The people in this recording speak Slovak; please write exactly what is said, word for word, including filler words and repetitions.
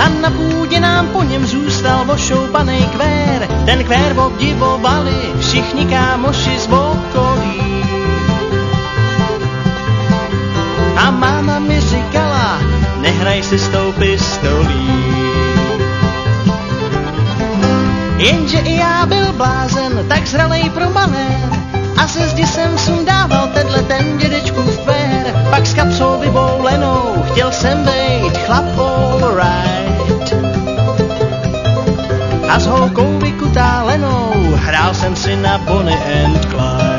a na půdě nám po něm zůstal ošoupanej kvér. Ten kvér obdivovali všichni kámoši z okolí. A máma mi říkala, nehraj si s tou pistolí. Jenže i já byl blázen, tak zralej pro manér, a ze zdi jsem sundával tenhle ten dědečkův kvér. Pak s kapsou vyboulenou chtěl jsem bejt chlap all right. A s holkou vykutálenou hrál jsem si na Bonnie and Clyde.